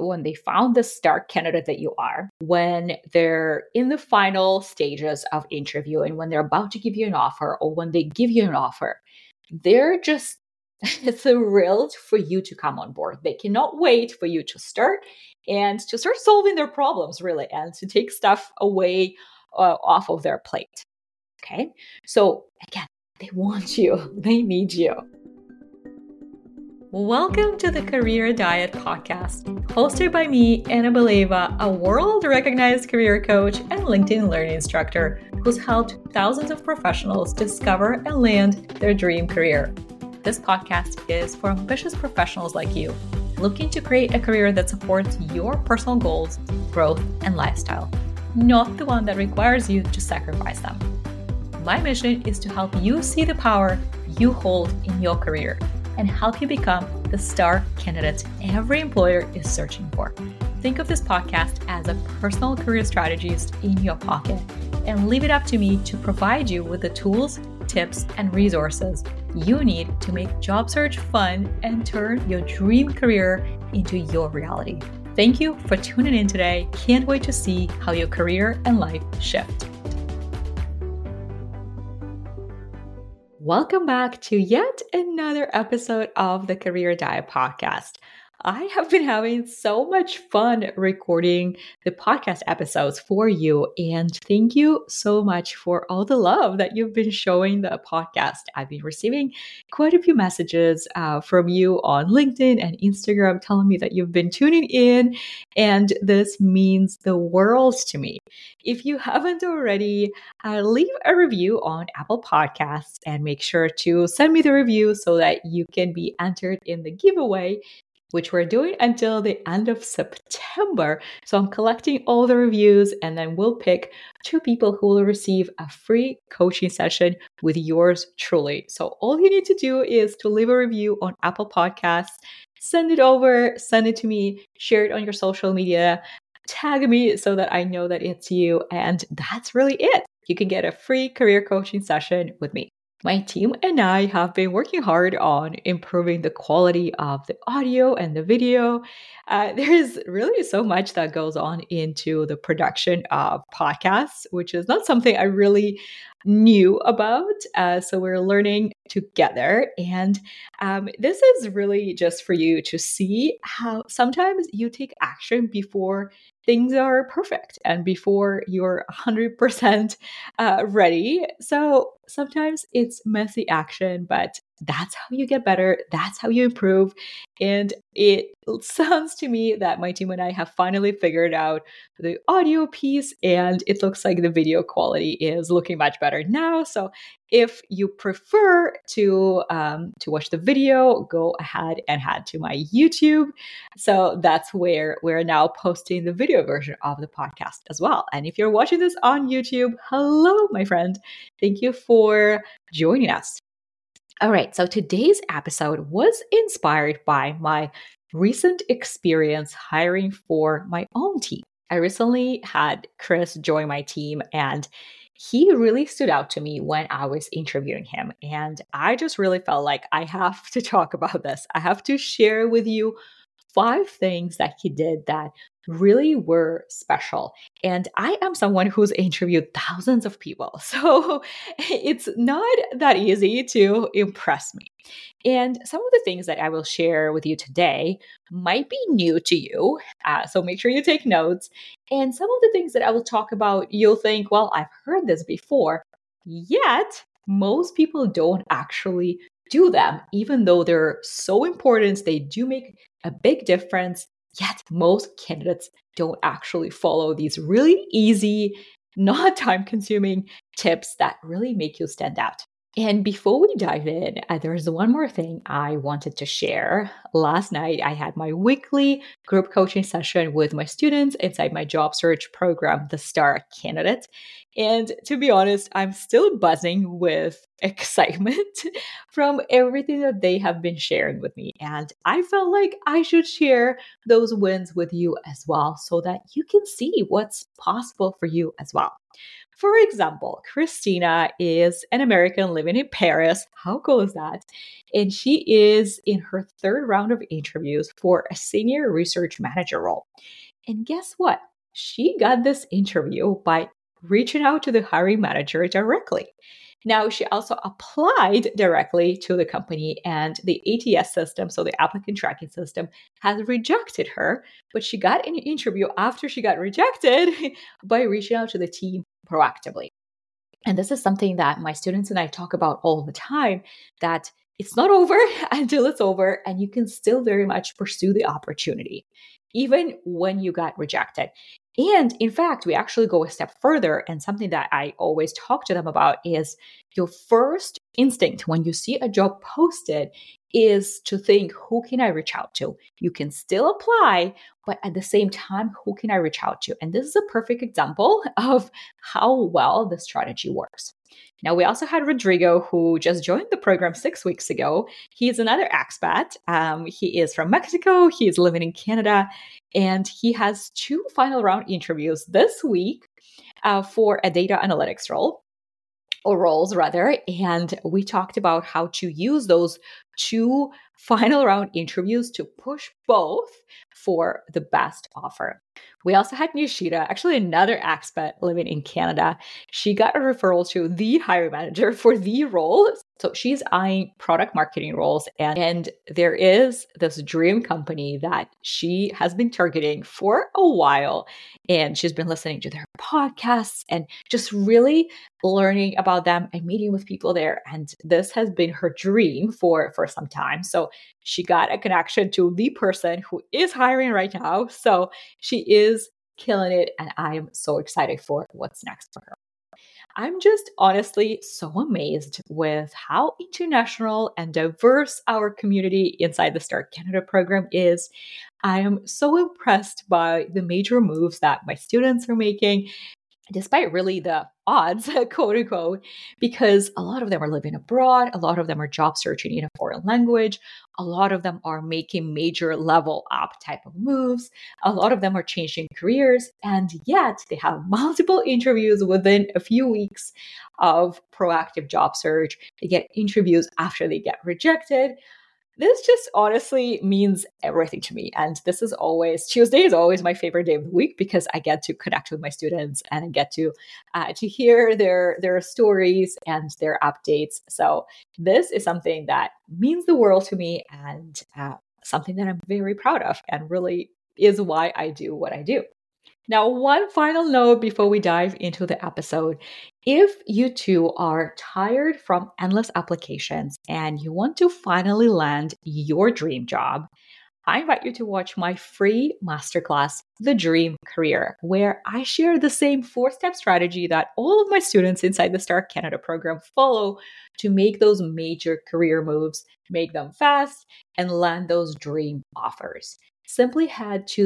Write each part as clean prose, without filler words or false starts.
they found the star candidate that you are, when they're in the final stages of interview and when they're about to give you an offer or when they give you an offer, they're just thrilled for you to come on board. They cannot wait for you to start and to start solving their problems, really, and to take stuff away off of their plate. Okay. So again, they want you, they need you. Welcome to the Career Diet Podcast, hosted by me, Anna Beleva, a world-recognized career coach and LinkedIn learning instructor who's helped thousands of professionals discover and land their dream career. This podcast is for ambitious professionals like you, looking to create a career that supports your personal goals, growth, and lifestyle, not the one that requires you to sacrifice them. My mission is to help you see the power you hold in your career and help you become the star candidate every employer is searching for. Think of this podcast as a personal career strategist in your pocket and leave it up to me to provide you with the tools, tips, and resources you need to make job search fun and turn your dream career into your reality. Thank you for tuning in today. Can't wait to see how your career and life shift. Welcome back to yet another episode of the Career Diet Podcast. I have been having so much fun recording the podcast episodes for you, and thank you so much for all the love that you've been showing the podcast. I've been receiving quite a few messages from you on LinkedIn and Instagram telling me that you've been tuning in, and this means the world to me. If you haven't already, leave a review on Apple Podcasts and make sure to send me the review so that you can be entered in the giveaway, which we're doing until the end of September. So I'm collecting all the reviews and then we'll pick 2 people who will receive a free coaching session with yours truly. So all you need to do is to leave a review on Apple Podcasts, send it over, send it to me, share it on your social media, tag me so that I know that it's you. And that's really it. You can get a free career coaching session with me. My team and I have been working hard on improving the quality of the audio and the video. There is really so much that goes on into the production of podcasts, which is not something I really knew about. So we're learning together. And this is really just for you to see how sometimes you take action before things are perfect and before you're 100% ready. So sometimes it's messy action, but that's how you get better. That's how you improve. And it sounds to me that my team and I have finally figured out the audio piece, and it looks like the video quality is looking much better now. So if you prefer to watch the video, go ahead and head to my YouTube. So that's where we're now posting the video version of the podcast as well. And if you're watching this on YouTube, hello, my friend. Thank you for joining us. All right, so today's episode was inspired by my recent experience hiring for my own team. I recently had Chris join my team, and he really stood out to me when I was interviewing him. And I just really felt like I have to talk about this. I have to share with you 5 things that he did that really were special. And I am someone who's interviewed thousands of people. So it's not that easy to impress me. And some of the things that I will share with you today might be new to you. So make sure you take notes. And some of the things that I will talk about, you'll think, well, I've heard this before. Yet, most people don't actually do them, even though they're so important. They do make a big difference. Yet most candidates don't actually follow these really easy, not time-consuming tips that really make you stand out. And before we dive in, there's one more thing I wanted to share. Last night, I had my weekly group coaching session with my students inside my job search program, The Star Candidate. And to be honest, I'm still buzzing with excitement from everything that they have been sharing with me. And I felt like I should share those wins with you as well so that you can see what's possible for you as well. For example, Christina is an American living in Paris. How cool is that? And she is in her third round of interviews for a senior research manager role. And guess what? She got this interview by reaching out to the hiring manager directly. Now, she also applied directly to the company, and the ATS system, so the applicant tracking system, has rejected her. But she got an interview after she got rejected by reaching out to the team proactively. And this is something that my students and I talk about all the time, that it's not over until it's over, and you can still very much pursue the opportunity, even when you got rejected. And in fact, we actually go a step further. And something that I always talk to them about is your first instinct when you see a job posted is to think, who can I reach out to? You can still apply, but at the same time, who can I reach out to? And this is a perfect example of how well the strategy works. Now, we also had Rodrigo, who just joined the program 6 weeks ago. He's another expat. He is from Mexico. He is living in Canada. And he has 2 final round interviews this week for a data analytics role. Or roles rather, and we talked about how to use those 2 final round interviews to push both for the best offer. We also had Nishita, actually another expat living in Canada. She got a referral to the hiring manager for the role. So she's eyeing product marketing roles. And there is this dream company that she has been targeting for a while. And she's been listening to their podcasts and just really learning about them and meeting with people there. And this has been her dream for some time. So she got a connection to the person who is hiring right now. So she is killing it. And I am so excited for what's next for her. I'm just honestly so amazed with how international and diverse our community inside the Start Canada program is. I am so impressed by the major moves that my students are making, despite really the odds, quote unquote, because a lot of them are living abroad, a lot of them are job searching in a foreign language, a lot of them are making major level up type of moves, a lot of them are changing careers, and yet they have multiple interviews within a few weeks of proactive job search. They get interviews after they get rejected. This just honestly means everything to me. And Tuesday is always my favorite day of the week because I get to connect with my students and I get to hear their stories and their updates. So this is something that means the world to me and something that I'm very proud of and really is why I do what I do. Now, one final note before we dive into the episode. If you too are tired from endless applications and you want to finally land your dream job, I invite you to watch my free masterclass, The Dream Career, where I share the same 4-step strategy that all of my students inside the Start Canada program follow to make those major career moves, make them fast, and land those dream offers. Simply head to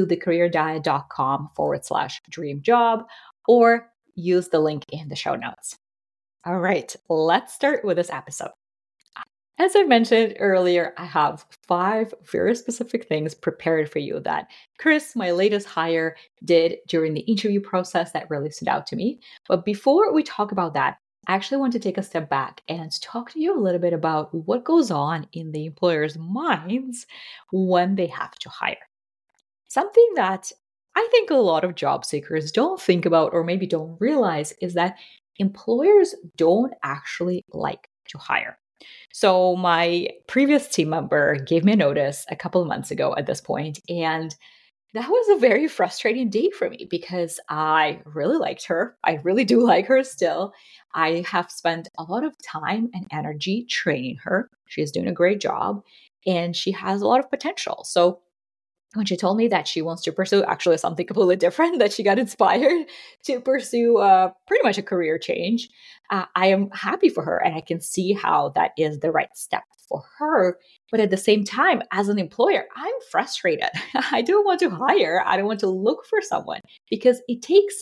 thecareerdiet.com/dream job or use the link in the show notes. All right, let's start with this episode. As I mentioned earlier, I have 5 very specific things prepared for you that Chris, my latest hire, did during the interview process that really stood out to me. But before we talk about that, I actually want to take a step back and talk to you a little bit about what goes on in the employer's minds when they have to hire. Something that I think a lot of job seekers don't think about or maybe don't realize is that employers don't actually like to hire. So my previous team member gave me a notice a couple of months ago at this point, and that was a very frustrating day for me because I really liked her. I really do like her still. I have spent a lot of time and energy training her. She's doing a great job and she has a lot of potential. So when she told me that she wants to pursue actually something completely different, that she got inspired to pursue pretty much a career change, I am happy for her and I can see how that is the right step for her. But at the same time, as an employer, I'm frustrated. I don't want to hire. I don't want to look for someone because it takes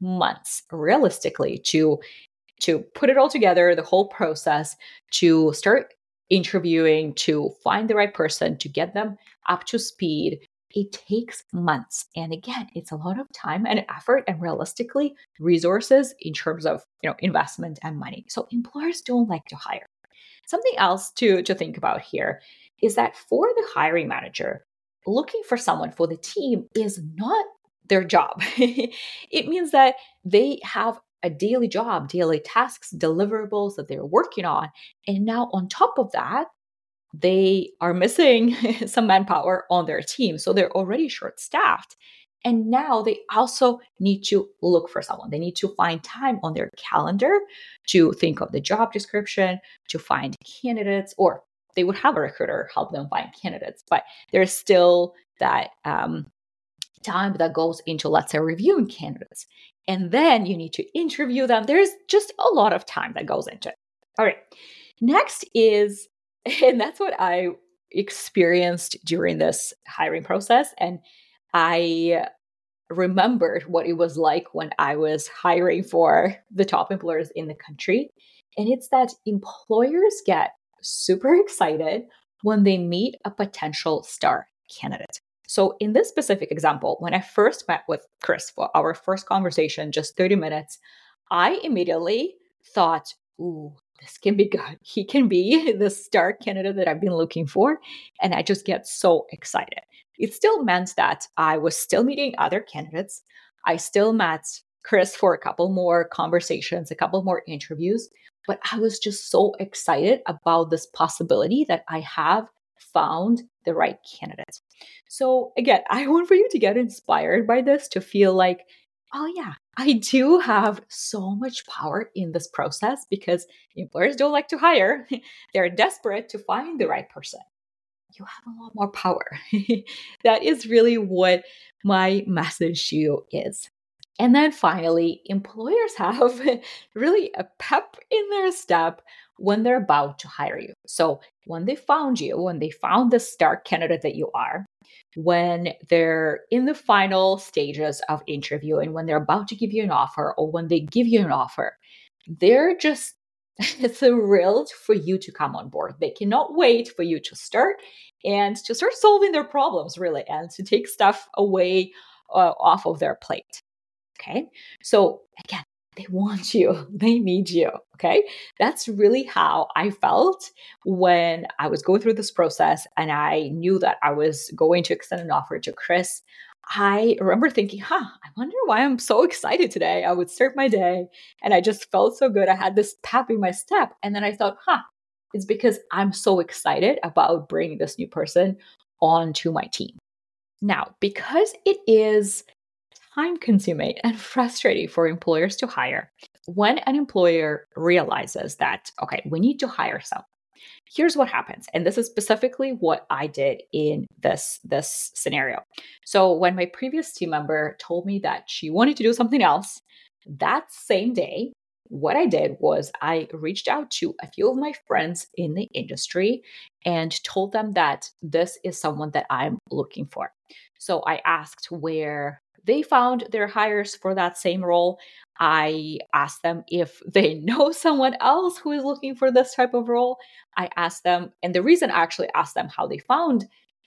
months realistically to put it all together, the whole process, to start interviewing, to find the right person, to get them up to speed. It takes months. And again, it's a lot of time and effort and realistically resources in terms of, investment and money. So employers don't like to hire. Something else to think about here is that for the hiring manager, looking for someone for the team is not their job. It means that they have a daily job, daily tasks, deliverables that they're working on. And now on top of that, they are missing some manpower on their team. So they're already short staffed. And now they also need to look for someone. They need to find time on their calendar to think of the job description, to find candidates, or they would have a recruiter help them find candidates. But there's still that time that goes into, let's say, reviewing candidates. And then you need to interview them. There's just a lot of time that goes into it. All right. Next is, and that's what I experienced during this hiring process. And I remembered what it was like when I was hiring for the top employers in the country. And it's that employers get super excited when they meet a potential star candidate. So in this specific example, when I first met with Chris for our first conversation, just 30 minutes, I immediately thought, ooh, this can be good. He can be the star candidate that I've been looking for. And I just get so excited. It still meant that I was still meeting other candidates. I still met Chris for a couple more conversations, a couple more interviews, but I was just so excited about this possibility that I have found the right candidate. So again, I want for you to get inspired by this, to feel like, oh yeah, I do have so much power in this process, because employers don't like to hire. They're desperate to find the right person. You have a lot more power. That is really what my message to you is. And then finally, employers have really a pep in their step when they're about to hire you. So when they found you, when they found the star candidate that you are, when they're in the final stages of interviewing, when they're about to give you an offer, or when they give you an offer, they're just thrilled for you to come on board. They cannot wait for you to start and to start solving their problems, really, and to take stuff away off of their plate. Okay. So again, they want you, they need you. Okay. That's really how I felt when I was going through this process and I knew that I was going to extend an offer to Chris. I remember thinking, I wonder why I'm so excited today. I would start my day and I just felt so good. I had this pep in my step. And then I thought, it's because I'm so excited about bringing this new person onto my team. Now, because it is time-consuming and frustrating for employers to hire, when an employer realizes that, okay, we need to hire someone, here's what happens. And this is specifically what I did in this scenario. So when my previous team member told me that she wanted to do something else, that same day, what I did was I reached out to a few of my friends in the industry and told them that this is someone that I'm looking for. So I asked where they found their hires for that same role. I asked them if they know someone else who is looking for this type of role. I asked them, and the reason I actually asked them how they found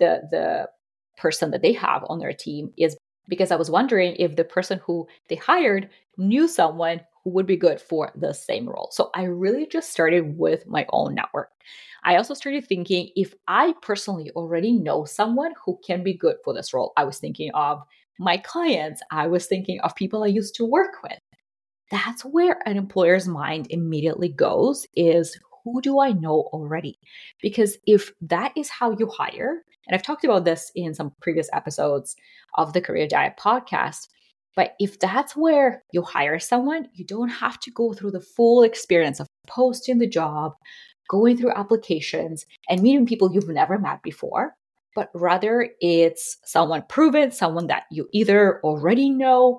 the person that they have on their team is because I was wondering if the person who they hired knew someone who would be good for the same role. So I really just started with my own network. I also started thinking, if I personally already know someone who can be good for this role, I was thinking of my clients. I was thinking of people I used to work with. That's where an employer's mind immediately goes, is who do I know already? Because if that is how you hire, and I've talked about this in some previous episodes of the Career Diet podcast, but if that's where you hire someone, you don't have to go through the full experience of posting the job, going through applications, and meeting people you've never met before. But rather it's someone proven, someone that you either already know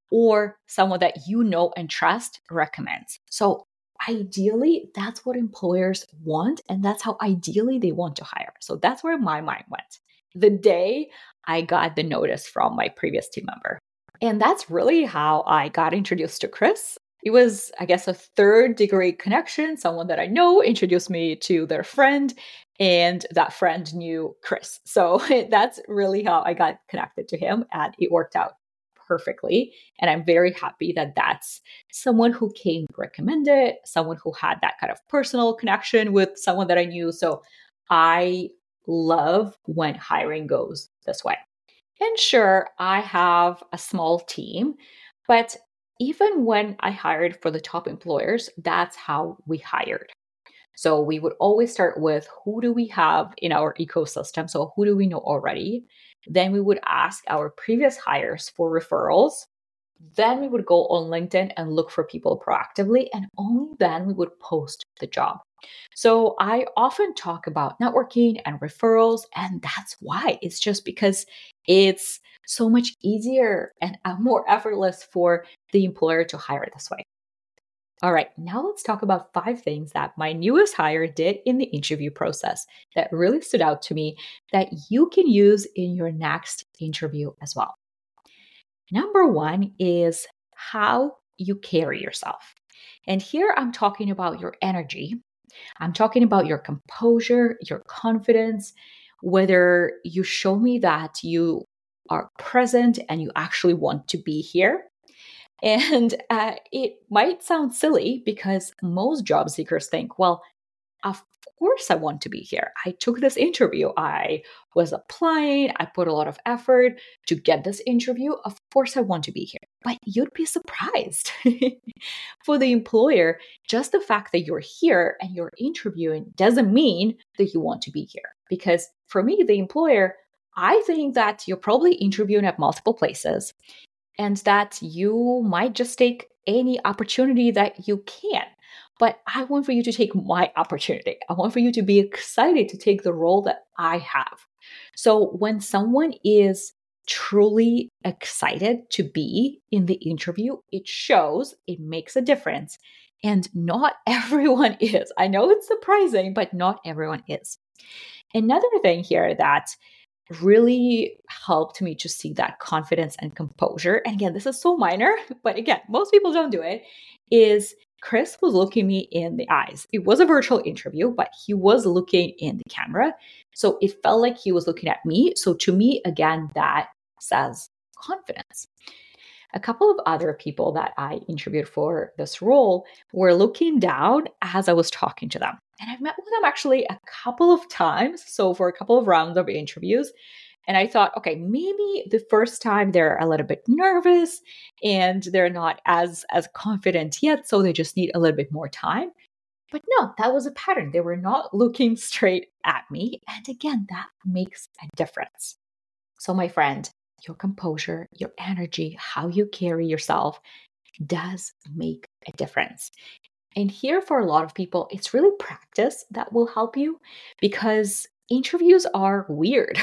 or someone that you know and trust recommends. So ideally, that's what employers want, and that's how ideally they want to hire. So that's where my mind went the day I got the notice from my previous team member. And that's really how I got introduced to Chris. It was, I guess, a third degree connection. Someone that I know introduced me to their friend, and that friend knew Chris. So that's really how I got connected to him, and it worked out perfectly. And I'm very happy that that's someone who came recommended, someone who had that kind of personal connection with someone that I knew. So I love when hiring goes this way. And sure, I have a small team, but even when I hired for the top employers, that's how we hired. So we would always start with who do we have in our ecosystem? So who do we know already? Then we would ask our previous hires for referrals. Then we would go on LinkedIn and look for people proactively, and only then we would post the job. So I often talk about networking and referrals, and that's why. It's just because it's so much easier and more effortless for the employer to hire this way. All right, now let's talk about 5 things that my newest hire did in the interview process that really stood out to me that you can use in your next interview as well. Number 1 is how you carry yourself. And here I'm talking about your energy. I'm talking about your composure, your confidence, whether you show me that you are present and you actually want to be here. And it might sound silly because most job seekers think, well, of course I want to be here. I took this interview. I was applying. I put a lot of effort to get this interview. Of course I want to be here. But you'd be surprised. For the employer, just the fact that you're here and you're interviewing doesn't mean that you want to be here. Because for me, the employer, I think that you're probably interviewing at multiple places and that you might just take any opportunity that you can. But I want for you to take my opportunity. I want for you to be excited to take the role that I have. So when someone is truly excited to be in the interview, it shows, it makes a difference. And not everyone is. I know it's surprising, but not everyone is. Another thing here that really helped me to see that confidence and composure. And again, this is so minor, but again, most people don't do it, is Chris was looking me in the eyes. It was a virtual interview, but he was looking in the camera. So it felt like he was looking at me. So to me, again, that says confidence. A couple of other people that I interviewed for this role were looking down as I was talking to them. And I've met with them actually a couple of times. So for a couple of rounds of interviews. And I thought, okay, maybe the first time they're a little bit nervous and they're not as confident yet. So they just need a little bit more time. But no, that was a pattern. They were not looking straight at me. And again, that makes a difference. So my friend, your composure, your energy, how you carry yourself does make a difference. And here for a lot of people, it's really practice that will help you because interviews are weird.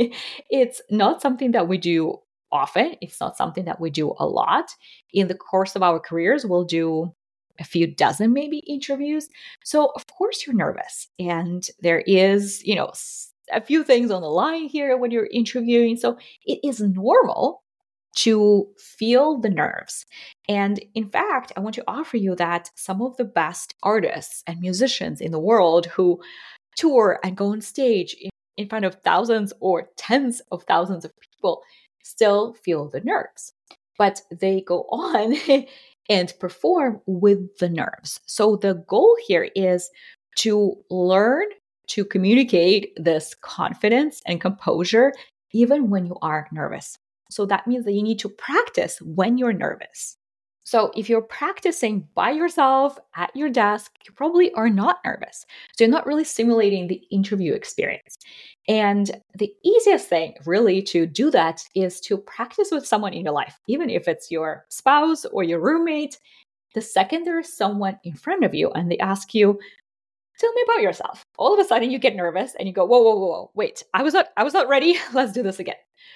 It's not something that we do often. It's not something that we do a lot. In the course of our careers, we'll do a few dozen maybe interviews. So of course you're nervous and there is, a few things on the line here when you're interviewing. So it is normal to feel the nerves. And in fact, I want to offer you that some of the best artists and musicians in the world who tour and go on stage in front of thousands or tens of thousands of people still feel the nerves. But they go on and perform with the nerves. So the goal here is to learn to communicate this confidence and composure even when you are nervous. So that means that you need to practice when you're nervous. So if you're practicing by yourself at your desk, you probably are not nervous. So you're not really simulating the interview experience. And the easiest thing really to do that is to practice with someone in your life, even if it's your spouse or your roommate. The second there is someone in front of you and they ask you, tell me about yourself. All of a sudden you get nervous and you go, whoa, wait, I was not ready. Let's do this again.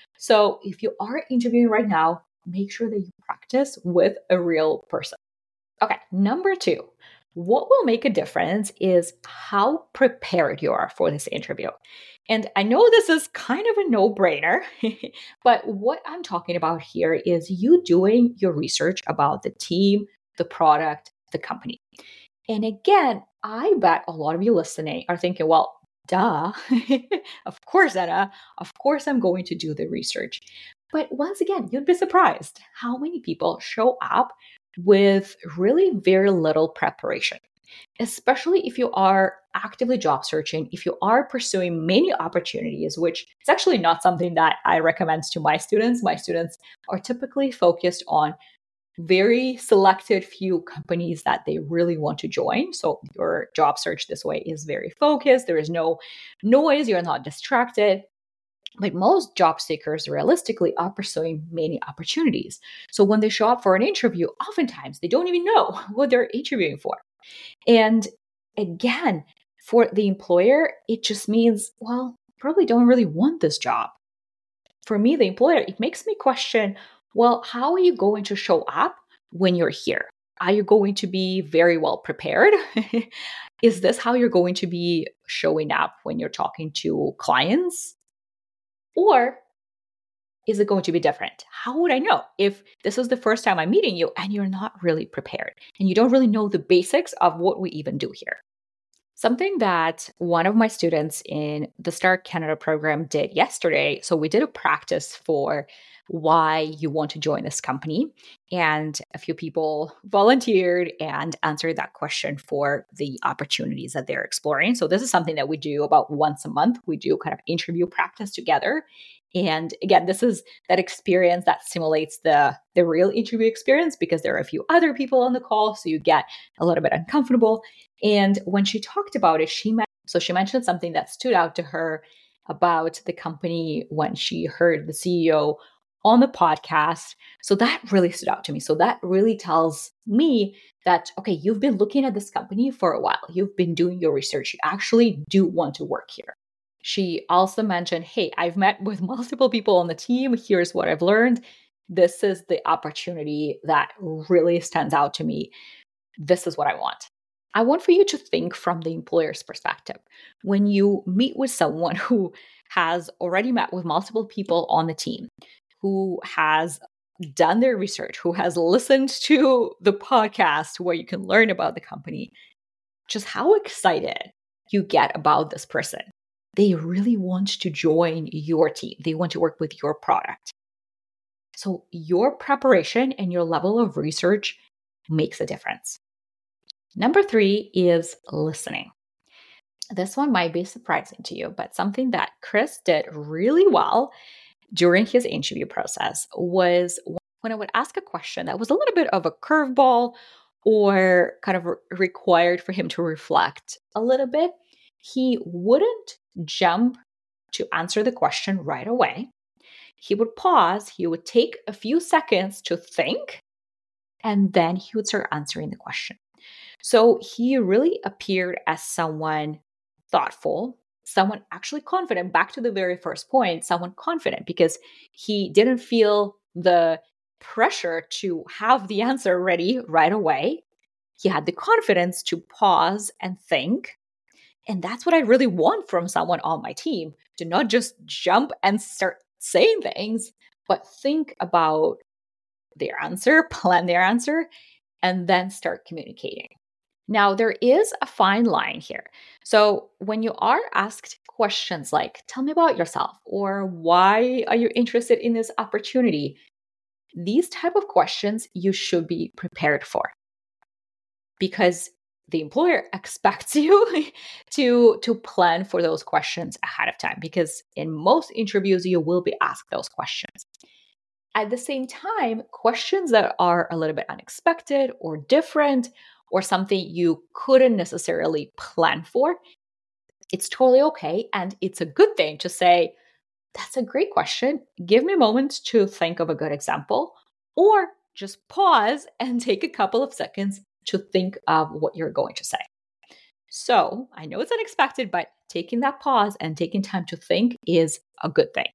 So if you are interviewing right now, make sure that you practice with a real person. Okay, number 2, what will make a difference is how prepared you are for this interview. And I know this is kind of a no-brainer, but what I'm talking about here is you doing your research about the team, the product, the company. And again, I bet a lot of you listening are thinking, well, duh, of course, Anna, of course I'm going to do the research. But once again, you'd be surprised how many people show up with really very little preparation, especially if you are actively job searching, if you are pursuing many opportunities, which is actually not something that I recommend to my students. My students are typically focused on very selected few companies that they really want to join. So your job search this way is very focused. There is no noise. You're not distracted. But most job seekers realistically are pursuing many opportunities. So when they show up for an interview, oftentimes they don't even know what they're interviewing for. And again, for the employer, it just means, well, probably don't really want this job. For me, the employer, it makes me question, well, how are you going to show up when you're here? Are you going to be very well prepared? Is this how you're going to be showing up when you're talking to clients? Or is it going to be different? How would I know if this is the first time I'm meeting you and you're not really prepared and you don't really know the basics of what we even do here? Something that one of my students in the Start Canada program did yesterday. So we did a practice for why you want to join this company. And a few people volunteered and answered that question for the opportunities that they're exploring. So this is something that we do about once a month. We do kind of interview practice together. And again, this is that experience that simulates the real interview experience because there are a few other people on the call. So you get a little bit uncomfortable. And when she talked about it, she mentioned something that stood out to her about the company when she heard the CEO on the podcast. So that really stood out to me. So that really tells me that, okay, you've been looking at this company for a while. You've been doing your research. You actually do want to work here. She also mentioned, hey, I've met with multiple people on the team. Here's what I've learned. This is the opportunity that really stands out to me. This is what I want. I want for you to think from the employer's perspective. When you meet with someone who has already met with multiple people on the team, who has done their research, who has listened to the podcast where you can learn about the company, just how excited you get about this person. They really want to join your team. They want to work with your product. So your preparation and your level of research makes a difference. Number 3 is listening. This one might be surprising to you, but something that Chris did really well during his interview process was when I would ask a question that was a little bit of a curveball or kind of required for him to reflect a little bit, he wouldn't jump to answer the question right away. He would pause, he would take a few seconds to think, and then he would start answering the question. So he really appeared as someone thoughtful, someone actually confident. Back to the very first point, someone confident because he didn't feel the pressure to have the answer ready right away. He had the confidence to pause and think. And that's what I really want from someone on my team, to not just jump and start saying things, but think about their answer, plan their answer, and then start communicating. Now, there is a fine line here. So when you are asked questions like, tell me about yourself, or why are you interested in this opportunity? These type of questions you should be prepared for because the employer expects you to plan for those questions ahead of time because in most interviews, you will be asked those questions. At the same time, questions that are a little bit unexpected or different or something you couldn't necessarily plan for, it's totally okay. And it's a good thing to say, that's a great question. Give me a moment to think of a good example, or just pause and take a couple of seconds to think of what you're going to say. So I know it's unexpected, but taking that pause and taking time to think is a good thing.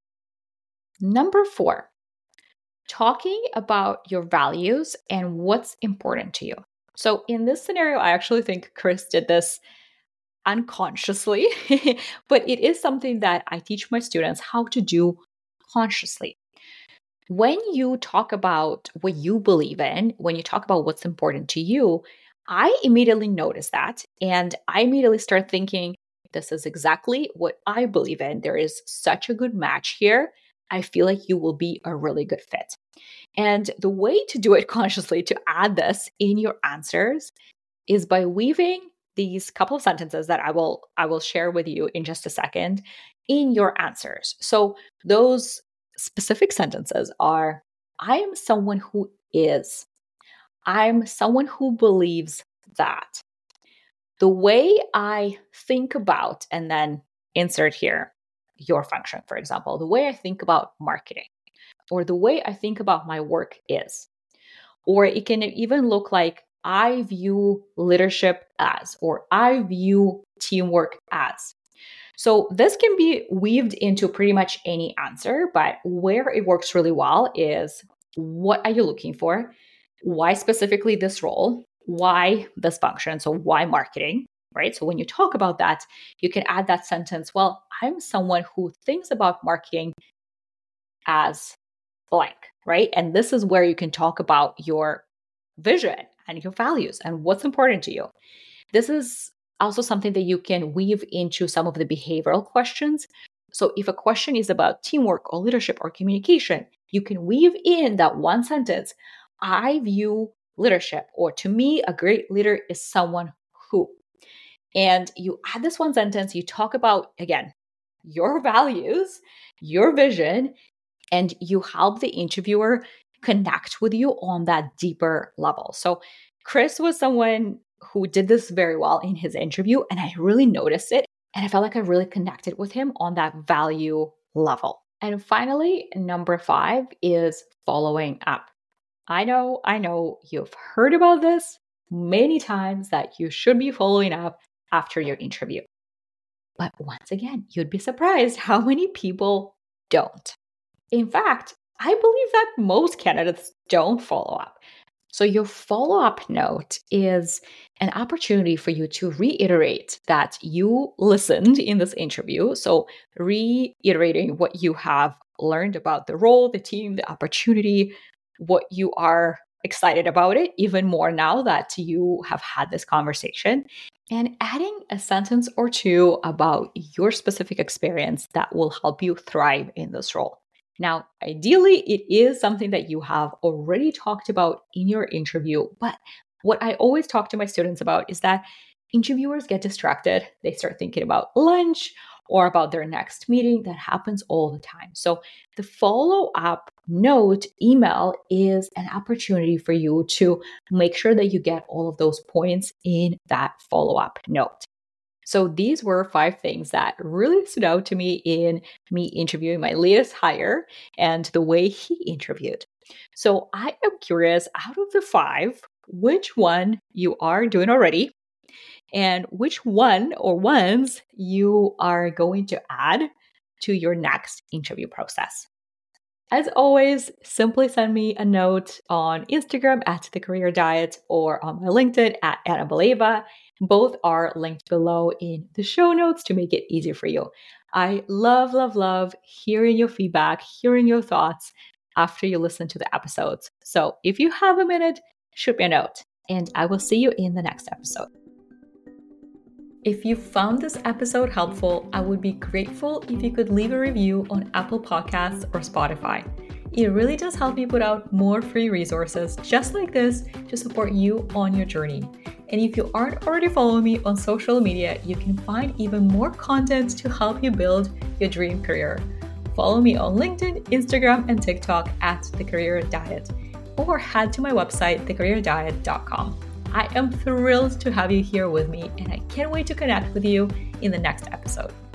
Number 4, talking about your values and what's important to you. So in this scenario, I actually think Chris did this unconsciously, but it is something that I teach my students how to do consciously. When you talk about what you believe in, when you talk about what's important to you, I immediately notice that. And I immediately start thinking, this is exactly what I believe in. There is such a good match here. I feel like you will be a really good fit. And the way to do it consciously, to add this in your answers, is by weaving these couple of sentences that I will share with you in just a second in your answers. So those specific sentences are: I am someone who is. I'm someone who believes that. The way I think about, and then insert here your function, for example, the way I think about marketing, or the way I think about my work is. Or it can even look like I view leadership as, or I view teamwork as. So this can be weaved into pretty much any answer, but where it works really well is: what are you looking for? Why specifically this role? Why this function? So why marketing, right? So when you talk about that, you can add that sentence: well, I'm someone who thinks about marketing as blank, right? And this is where you can talk about your vision and your values and what's important to you. This is also something that you can weave into some of the behavioral questions. So if a question is about teamwork or leadership or communication, you can weave in that one sentence: I view leadership, or to me, a great leader is someone who. And you add this one sentence, you talk about, again, your values, your vision, and you help the interviewer connect with you on that deeper level. So Chris was someone who did this very well in his interview, and I really noticed it. And I felt like I really connected with him on that value level. And finally, number 5 is following up. I know you've heard about this many times, that you should be following up after your interview. But once again, you'd be surprised how many people don't. In fact, I believe that most candidates don't follow up. So your follow-up note is an opportunity for you to reiterate that you listened in this interview. So reiterating what you have learned about the role, the team, the opportunity, what you are excited about it, even more now that you have had this conversation, and adding a sentence or two about your specific experience that will help you thrive in this role. Now, ideally, it is something that you have already talked about in your interview. But what I always talk to my students about is that interviewers get distracted. They start thinking about lunch or about their next meeting. That happens all the time. So the follow-up note email is an opportunity for you to make sure that you get all of those points in that follow-up note. So these were 5 things that really stood out to me in me interviewing my latest hire and the way he interviewed. So I am curious, out of the 5, which one you are doing already, and which one or ones you are going to add to your next interview process. As always, simply send me a note on Instagram at The Career Diet or on my LinkedIn at Anna Baleva. Both are linked below in the show notes to make it easy for you. I love hearing your feedback, hearing your thoughts after you listen to the episodes. So if you have a minute, shoot me a note, and I will see you in the next episode. If you found this episode helpful, I would be grateful if you could leave a review on Apple Podcasts or Spotify. It really does help me put out more free resources just like this to support you on your journey. And if you aren't already following me on social media, you can find even more content to help you build your dream career. Follow me on LinkedIn, Instagram, and TikTok at The Career Diet, or head to my website, thecareerdiet.com. I am thrilled to have you here with me, and I can't wait to connect with you in the next episode.